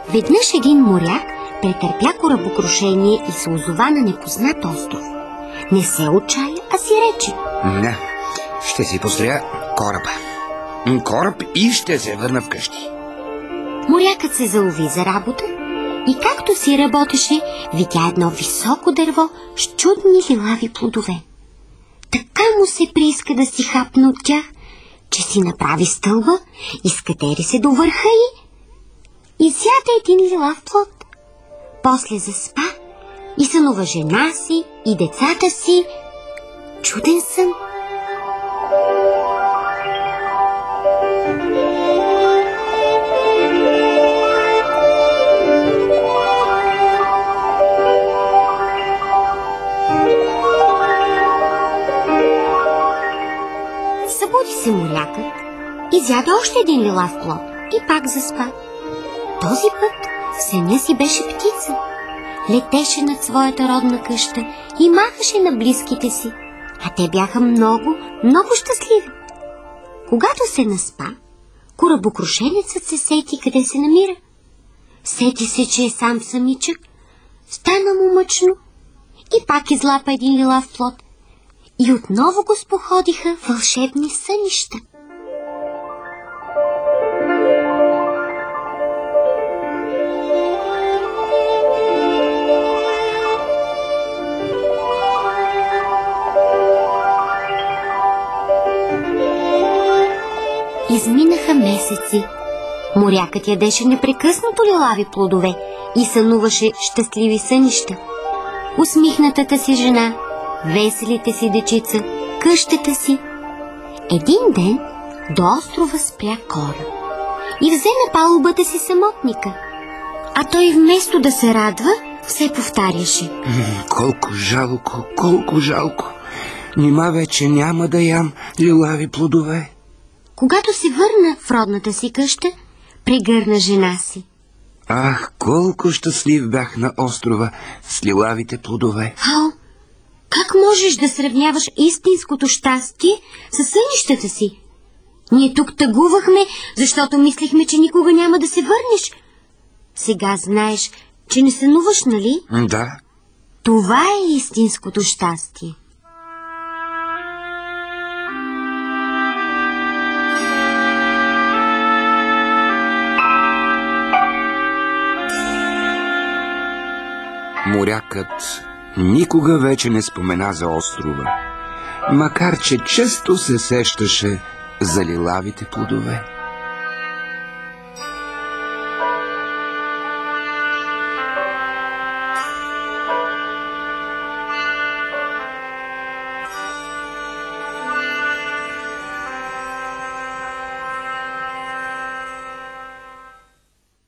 Веднъж един моряк претърпя корабокрушение и се озова на непознат остров. Не се отчая, а си рече: Не, ще си построя кораб и ще се върна вкъщи. Морякът се залови за работа и както си работеше, видя едно високо дърво с чудни лилави плодове. Така му се прииска да си хапне от тях, че си направи стълба, изкатери се до върха и изяде един лилав плод. После заспа и сънува жена си и децата си. Чуден сън. Събуди се морякът, изяде още един лилав плод и пак заспа. Този път в съня си беше птица. Летеше над своята родна къща и махаше на близките си, а те бяха много, много щастливи. Когато се наспа, корабокрушенецът се сети къде се намира. Сети се, че е сам самичък, стана му мъчно и пак излапа един лилав плод. И отново го споходиха вълшебни сънища. Изминаха месеци. Морякът ядеше непрекъснато лилави плодове и сънуваше щастливи сънища. Усмихнатата си жена, веселите си дечица, къщата си. Един ден до острова спря кораб и взе на палубата си самотника. А той вместо да се радва, все повтаряше: Колко жалко. Нима вече няма да ям лилави плодове. Когато се върна в родната си къща, прегърна жена си. Ах, колко щастлив бях на острова с лилавите плодове. Как можеш да сравняваш истинското щастие с сънищата си? Ние тук тъгувахме, защото мислихме, че никога няма да се върнеш. Сега знаеш, че не сънуваш, нали? Да. Това е истинското щастие. Морякът никога вече не спомена за острова, макар че често се сещаше за лилавите плодове.